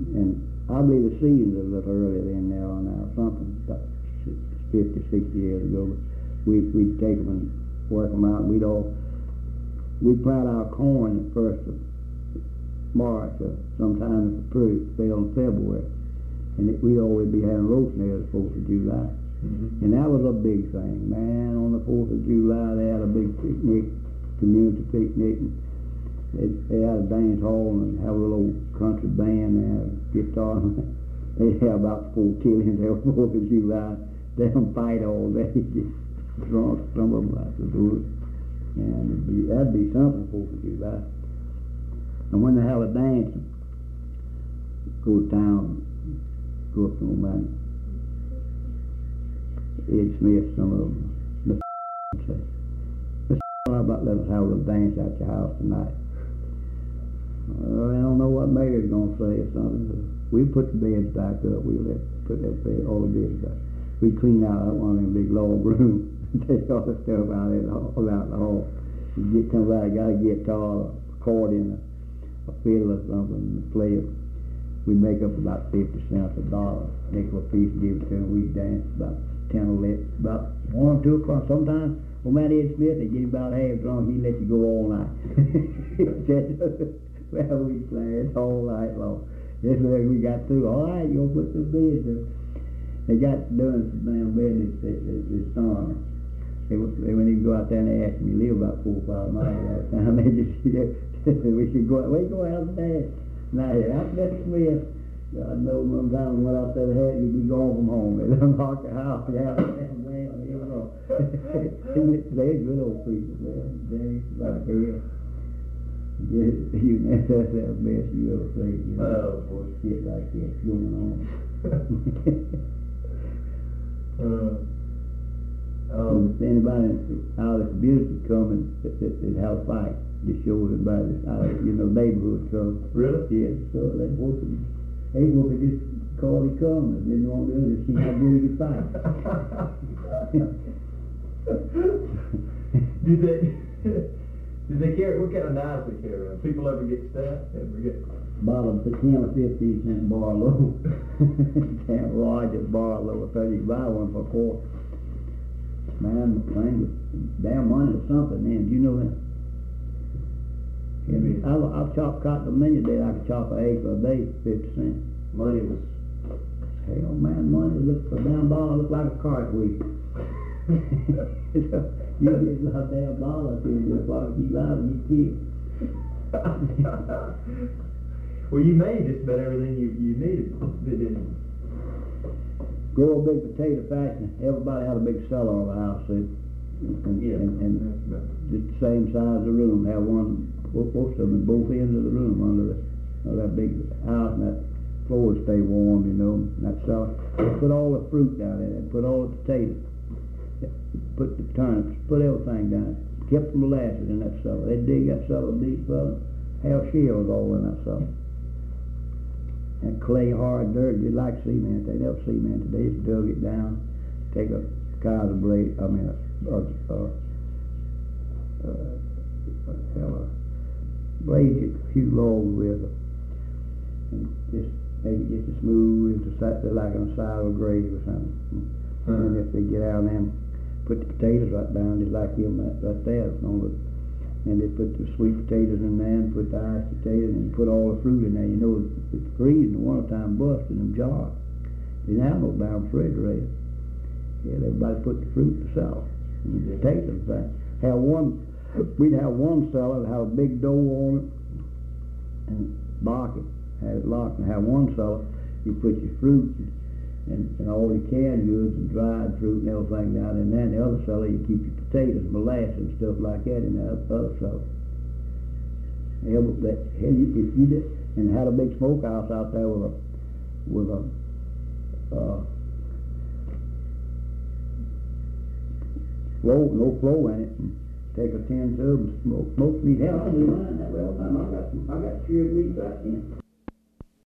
And I believe the season's a little earlier than they are now, something about 50, 60 years ago. We'd take them and work them out, and we'd plant our corn the 1st of March, or sometime in February, and we'd always be having roast there the 4th of July. And that was a big thing, man. On the 4th of July, they had a big picnic, community picnic, and they had a dance hall and have a little country band and have a guitar. They have about 4 killings every 4th of July. They don't fight all day, get drunk, some of them like to do it. And that'd be something, 4th of July. And when they have a dance, go to town, go up to the mountain. Ed Smith, some of them, say, Mr. How about let us have a little dance at your house tonight? I don't know what Mayor's going to say or something. We put the beds back up. We put all the beds back. We clean out one of them big log rooms and take all the stuff out in the hall. You come back, got a guitar, accordion, a fiddle or something, and play it. We make up about 50 cents, $1, nickel a piece, give it to them. We dance about 10 or 11, about 1 or 2 o'clock. Sometimes, old man Ed Smith, they get him about half drunk, he let you go all night. Well, we played all night long. This way we got through. All right, you'll put the beds up. They got doing some damn bed this summer. They wouldn't even go out there and ask me. You live about 4 or 5 miles at a time. They just we should go out. Where you go out there? Now, out Mr. Smith, I know one time went out there to have you'd be gone from home. They unlock the house. Yeah, man, here we go. They're good old people, man. They're like hell. That's the best you ever played. You know, shit like that going on. If anybody out of the community coming, they'd have a fight. Just shows everybody out of neighborhood come. Really? Yeah, so they whooping. They whooping just call he come and didn't want to do it, see how good he could fight. Did they carry, what kind of knives they carry around? People ever get stabbed? Bottom for 10 or 15 cent Barlow. Damn large Barlow, 30, you buy one for $1. Man, the thing was damn money or something, man. Do you know that? I've chopped cotton a million days. I could chop an acre a day, 50 cents. Money was... Hell, man, money looked for a damn dollar, looked like a cartwheel. You get a damn dollar to you, just like you lie and you kill. Well, you made just about everything you needed, didn't you? Grow a big potato factory. Everybody had a big cellar on the house, see? And just the same size of the room. Have one, most of them at both ends of the room under that big house, and that floor stay warm, and that cellar. Put all the fruit down in it, put all the potatoes, put the turnips, put everything down. Kept the molasses in that cellar. They'd dig that cellar deep, have shells all in that cellar. And clay, hard dirt, just like cement. They never cemented. They just dug it down, take a Kaiser blade, a blade a few logs with it, and just make it just as smooth as like on the side of a grave or something. And if they get out and put the potatoes right down, just like him right there, and they put the sweet potatoes in there, and put the iced potatoes, and put all the fruit in there. It's freezing the wintertime, bust in them jars. They didn't have no damn refrigerator. Yeah, everybody put the fruit to sell. And the potatoes thing. We'd have one cellar that had a big door on it, and lock it, had it locked, and have one cellar, you put your fruit and all your canned goods and dried fruit and everything down in there. And the other cellar, you keep your potatoes, molasses, and stuff like that in that other cellar. Yeah, if you did, and had a big smokehouse out there with a no flow in it. Take a tin tub and smoke meat. Hell, I do mine that way all the time. I got cured meat right in.